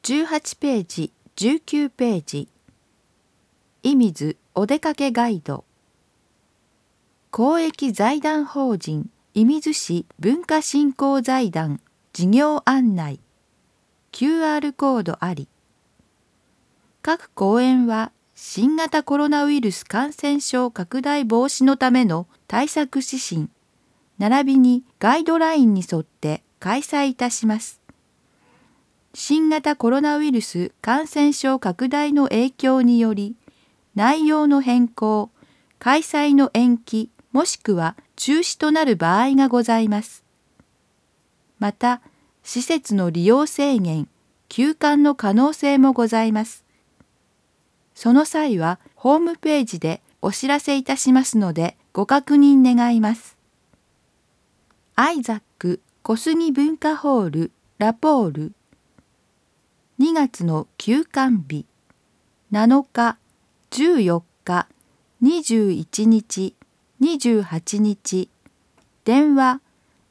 18ページ、19ページ。射水お出かけガイド。公益財団法人射水市文化振興財団事業案内。QR コードあり。各講演は新型コロナウイルス感染症拡大防止のための対策指針、並びにガイドラインに沿って開催いたします。新型コロナウイルス感染症拡大の影響により、内容の変更、開催の延期、もしくは中止となる場合がございます。また、施設の利用制限、休館の可能性もございます。その際は、ホームページでお知らせいたしますので、ご確認願います。アイザック小杉文化ホールラポール2月の休館日7日、14日、21日、28日電話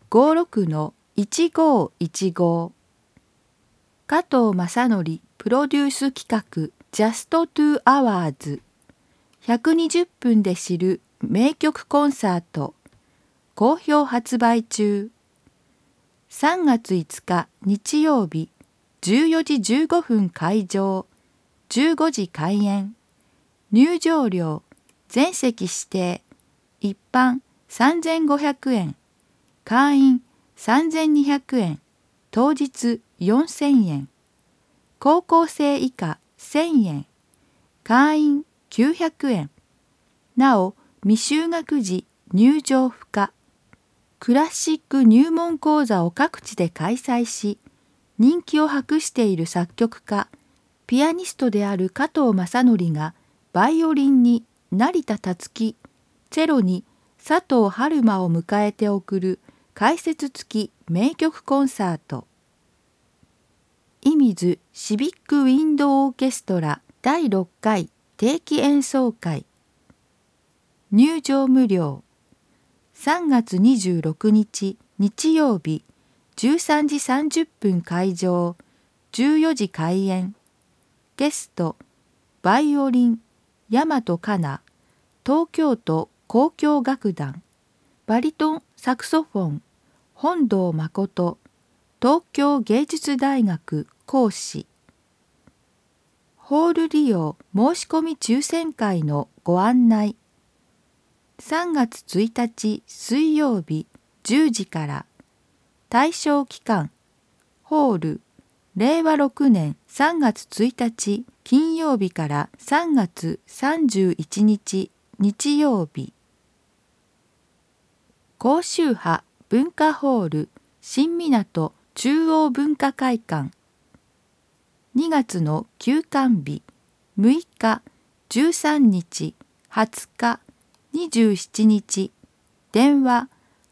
56-1515 加藤正則プロデュース企画ジャストトゥアワーズ120分で知る名曲コンサート好評発売中。3月5日日曜日14時15分開場、15時開演。入場料全席指定、一般3500円、会員3200円、当日4000円。高校生以下1000円、会員900円。なお、未就学時入場不可。クラシック入門講座を各地で開催し、人気を博している作曲家、ピアニストである加藤正則が、バイオリンに成田達樹、チェロに佐藤春馬を迎えて送る解説付き名曲コンサート。射水シビックウィンドオーケストラ第6回定期演奏会。入場無料。3月26日日曜日13時30分開場、14時開演。ゲスト、バイオリン、大和かな、東京都交響楽団。バリトンサクソフォン、本堂誠、東京芸術大学講師。ホール利用申し込み抽選会のご案内。3月1日水曜日10時から。対象期間、ホール、令和6年3月1日金曜日から3月31日日曜日。高周波文化ホール新港中央文化会館。2月の休館日6日、13日、20日、27日。電話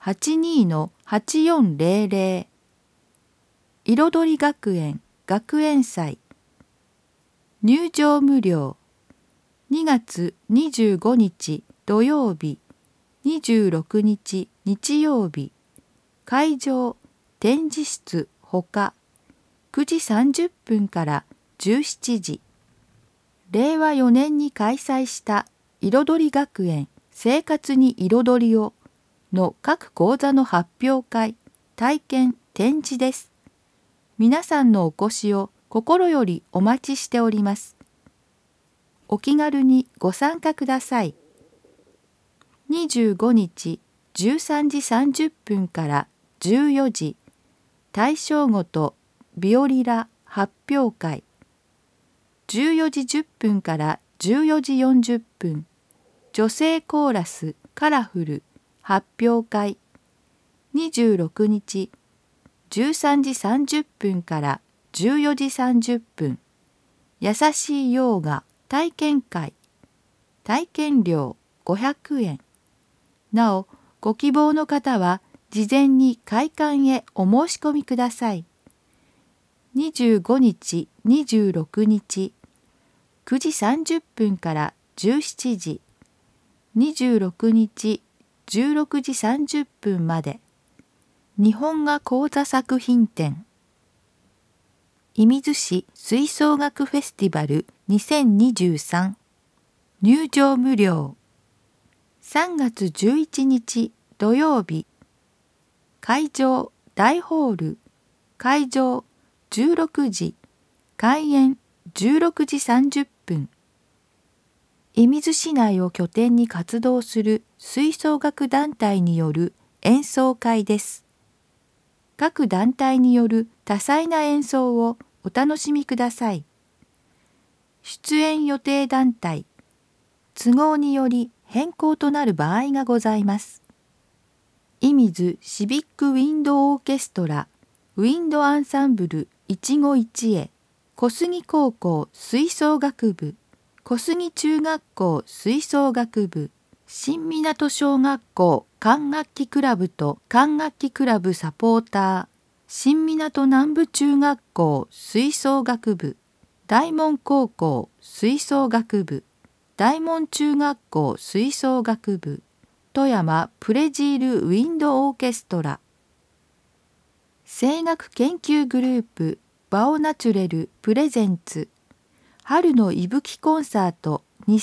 82-8400。彩り学園学園祭。入場無料。2月25日土曜日、26日日曜日。会場展示室ほか。9時30分から17時。令和4年に開催した彩り学園生活に彩りをの各講座の発表会、体験、展示です。皆さんのお越しを心よりお待ちしております。お気軽にご参加ください。25日13時30分から14時、大正ごとビオリラ発表会。14時10分から14時40分、女性コーラスカラフル発表会。26日13時30分から14時30分、優しいヨーガ体験会。体験料500円。なお、ご希望の方は事前に会館へお申し込みください。25日、26日、9時30分から17時、26日、16時30分まで。日本画講座作品展。 射水市吹奏楽フェスティバル2023入場無料。3月11日土曜日。会場大ホール。会場16時。開演16時30分。射水市内を拠点に活動する吹奏楽団体による演奏会です。各団体による多彩な演奏をお楽しみください。出演予定団体、都合により変更となる場合がございます。射水シビックウィンドオーケストラ、ウィンドアンサンブル一期一会、小杉高校吹奏楽部、小杉中学校吹奏楽部、新湊小学校管楽器クラブと管楽器クラブサポーター、新湊南部中学校吹奏楽部、大門高校吹奏楽部、大門中学校吹奏楽部、富山プレジールウィンドオーケストラ、声楽研究グループバオナチュレルプレゼンツ春の息吹コンサート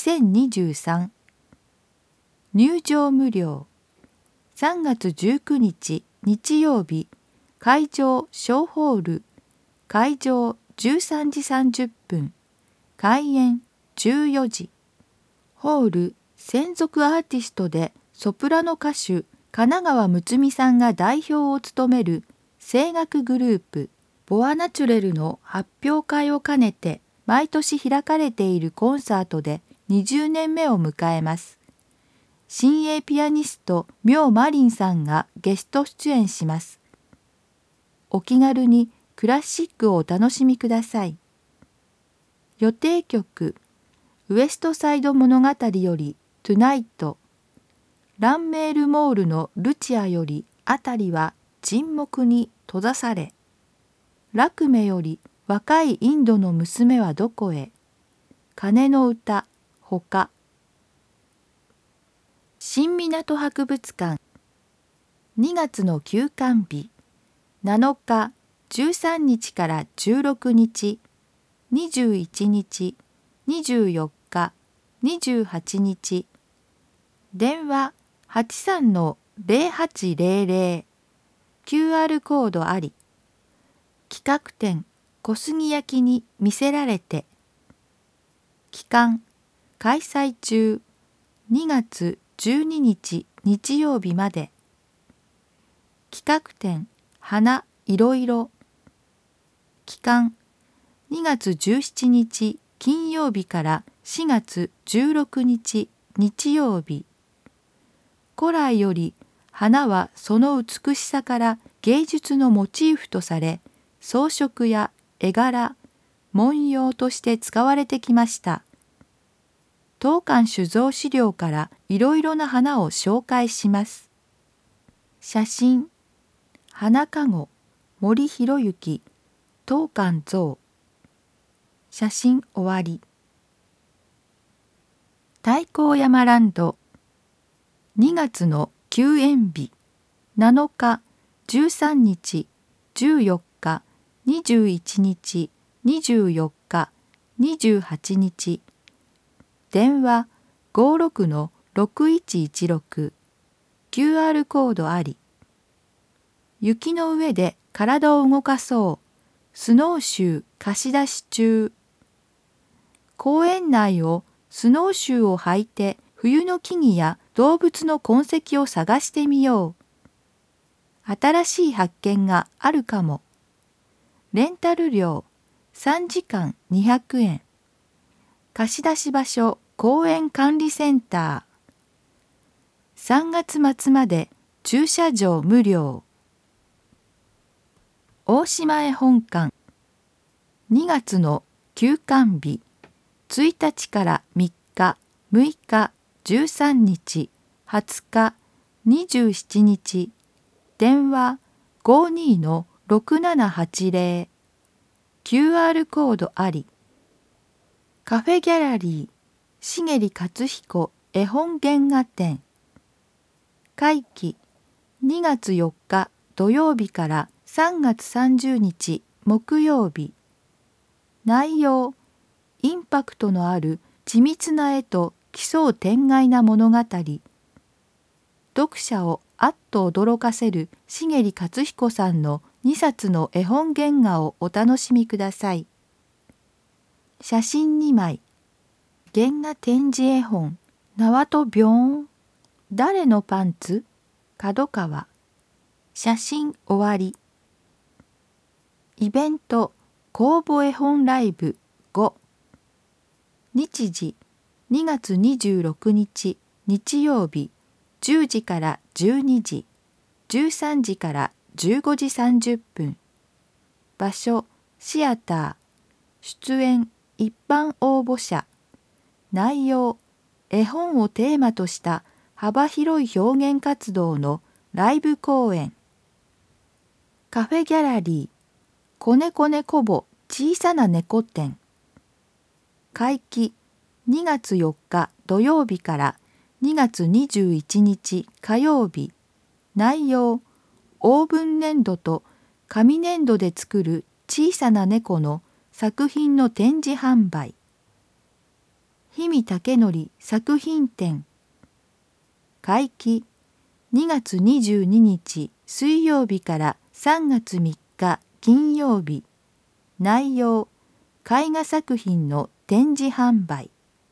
2023入場無料。3月19日日曜日。会場小ホール。会場13時30分。開演14時。ホール専属アーティストでソプラノ歌手金川睦美さんが代表を務める声楽グループボアナチュレルの発表会を兼ねて毎年開かれているコンサートで20年目を迎えます。新鋭ピアニスト妙マリンさんがゲスト出演します。お気軽にクラシックをお楽しみください。予定曲ウエストサイド物語よりトゥナイト、ランメールモールのルチアよりあたりは沈黙に閉ざされ、ラクメより若いインドの娘はどこへ、鐘の歌ほか。新湊博物館2月の休館日7日13日から16日21日24日28日電話 83-0800 QR コードあり企画展小杉焼きに魅せられて期間開催中2月12日日曜日まで企画展花いろいろ期間2月17日金曜日から4月16日日曜日古来より花はその美しさから芸術のモチーフとされ装飾や絵柄文様として使われてきました。当館酒造資料からいろいろな花を紹介します。写真花籠森博之当館像写真終わり。太閤山ランド2月の休園日7日13日14日21日24日28日電話 56-6116 QR コードあり雪の上で体を動かそうスノーシュー貸し出し中公園内をスノーシューを履いて冬の木々や動物の痕跡を探してみよう。新しい発見があるかも。レンタル料3時間200円。貸し出し場所公園管理センター。3月末まで駐車場無料。大島絵本館2月の休館日1日から3日6日13日20日27日電話 52-6780 QR コードありカフェギャラリー茂利克彦絵本原画展会期2月4日土曜日から3月30日木曜日内容、インパクトのある緻密な絵と奇想天外な物語。読者をあっと驚かせる重利勝彦さんの2冊の絵本原画をお楽しみください。写真2枚。原画展示絵本、縄とビョーン。誰のパンツ？角川。写真終わり。イベント、公募絵本ライブ5。日時、2月26日、日曜日、10時から12時、13時から15時30分。場所、シアター。出演、一般応募者。内容、絵本をテーマとした幅広い表現活動のライブ公演。カフェギャラリー、こねこねこぼ小さな猫展。会期、2月4日土曜日から2月21日火曜日。内容、オーブン粘土と紙粘土で作る小さな猫の作品の展示販売。氷見武則作品展。会期、2月22日水曜日から3月3日金曜日。内容、絵画作品の展示販売。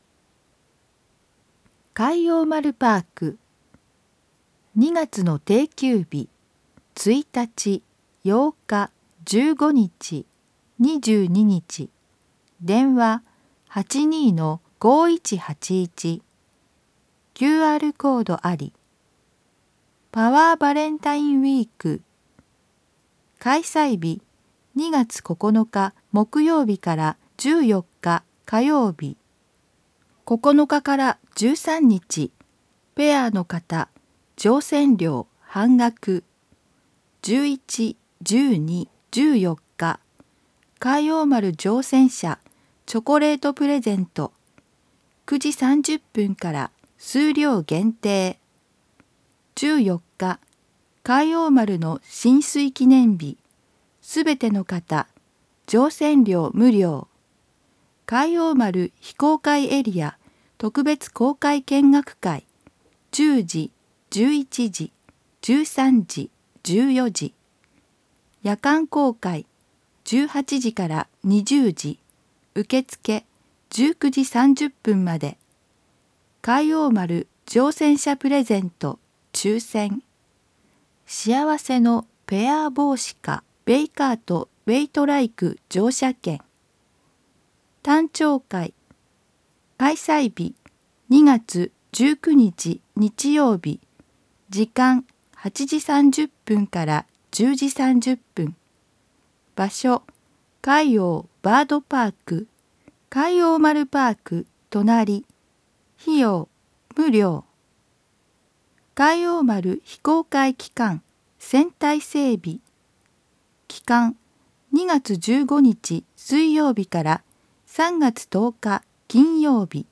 海洋丸パーク。2月の定休日、1日、8日、15日、22日。電話、82-5181。QR コードあり。パワーバレンタインウィーク。開催日、2月9日木曜日から14日火曜日。9日から13日、ペアの方、乗船料半額。11、12、14日、海洋丸乗船者チョコレートプレゼント。9時30分から数量限定。14日、海洋丸の浸水記念日。すべての方、乗船料無料。海洋丸非公開エリア特別公開見学会。10時、11時、13時、14時。夜間公開。18時から20時。受付19時30分まで。海洋丸乗船者プレゼント抽選。幸せのペア帽子かベイカートウェイトライク乗車券。誕生会。開催日2月19日日曜日。時間8時30分から10時30分。場所、海洋バードパーク。海洋丸パーク隣。費用無料。海洋丸非公開期間船体整備。期間2月15日水曜日から3月10日金曜日。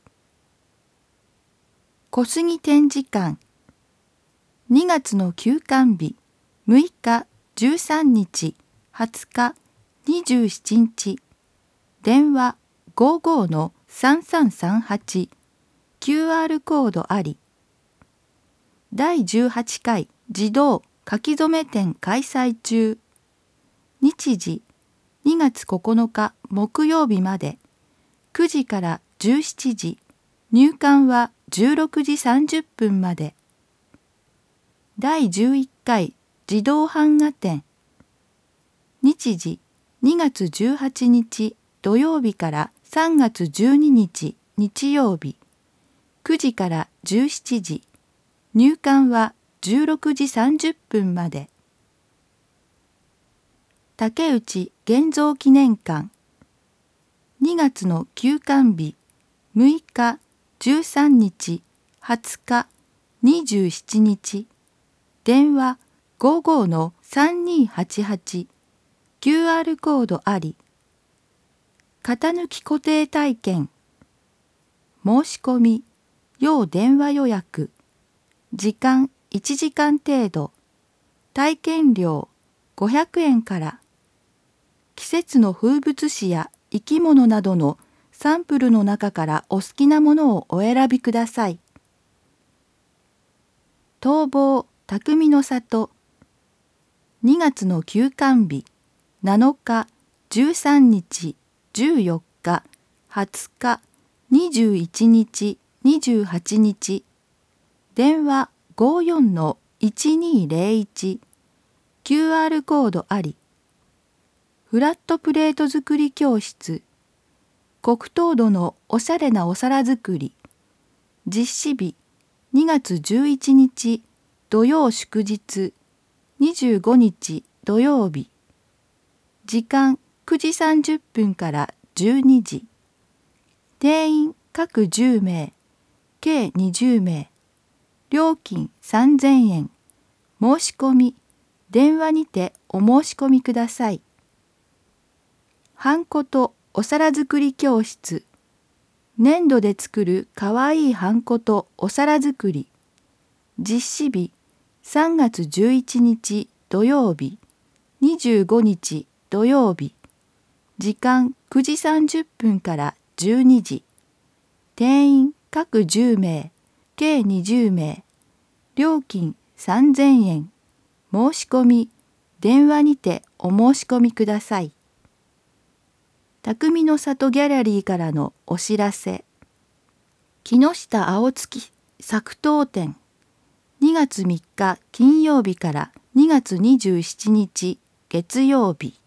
小杉展示館。2月の休館日6日、13日、20日、27日。電話55-3338。QR コードあり。第18回児童書き初め展開催中。日時2月9日木曜日まで。9時から17時。入館は16時30分まで。第11回児童版画展。日時2月18日土曜日から3月12日日曜日。9時から17時。入館は16時30分まで。竹内現像記念館。2月の休館日6日、13日、20日、27日。電話55-3288。QR コードあり。型抜き固定体験。申し込み、要電話予約。時間1時間程度。体験料500円から。季節の風物詩や生き物などのサンプルの中からお好きなものをお選びください。逃亡匠の里2月の休館日7日、13日、14日、20日、21日、28日電話 54-1201 QR コードありフラットプレート作り教室黒糖土のおしゃれなお皿作り実施日2月11日土曜祝日25日土曜日時間9時30分から12時定員各10名計20名料金3000円申し込み電話にてお申し込みください。はんことお皿作り教室粘土で作るかわいいはんことお皿作り実施日3月11日土曜日25日土曜日時間9時30分から12時定員各10名計20名料金3000円申し込み電話にてお申し込みください。匠の里ギャラリーからのお知らせ。木下青月作陶展2月3日金曜日から2月27日月曜日